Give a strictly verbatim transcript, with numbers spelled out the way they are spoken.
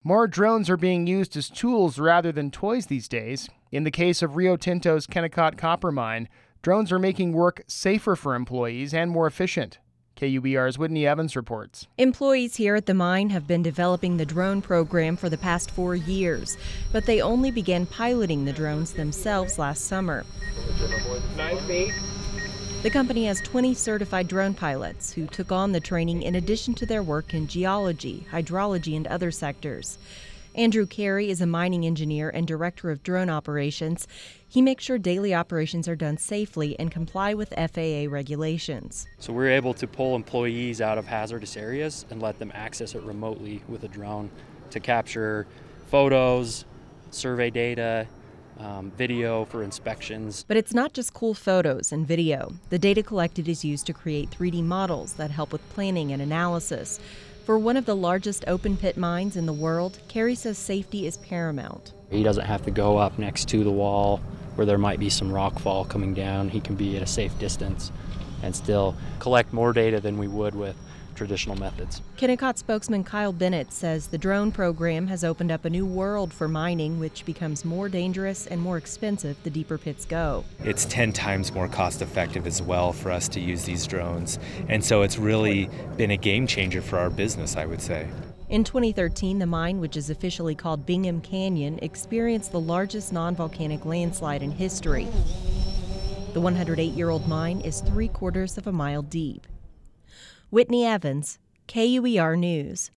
More drones are being used as tools rather than toys these days. In the case of Rio Tinto's Kennecott copper mine, drones are making work safer for employees and more efficient. K U B R's Whitney Evans reports. Employees here at the mine have been developing the drone program for the past four years, but they only began piloting the drones themselves last summer. Nine feet. The company has twenty certified drone pilots who took on the training in addition to their work in geology, hydrology, and other sectors. Andrew Carey is a mining engineer and director of drone operations. He makes sure daily operations are done safely and comply with F A A regulations. So we're able to pull employees out of hazardous areas and let them access it remotely with a drone to capture photos, survey data, Um, video for inspections. But it's not just cool photos and video. The data collected is used to create three D models that help with planning and analysis. For one of the largest open pit mines in the world, Carey says safety is paramount. He doesn't have to go up next to the wall where there might be some rock fall coming down. He can be at a safe distance and still collect more data than we would with traditional methods. Kennecott spokesman Kyle Bennett says the drone program has opened up a new world for mining, which becomes more dangerous and more expensive the deeper pits go. It's ten times more cost effective as well for us to use these drones, and so it's really been a game changer for our business, I would say. In twenty thirteen, the mine, which is officially called Bingham Canyon, experienced the largest non-volcanic landslide in history. The one hundred eight year old mine is three quarters of a mile deep. Whitney Evans, K U E R News.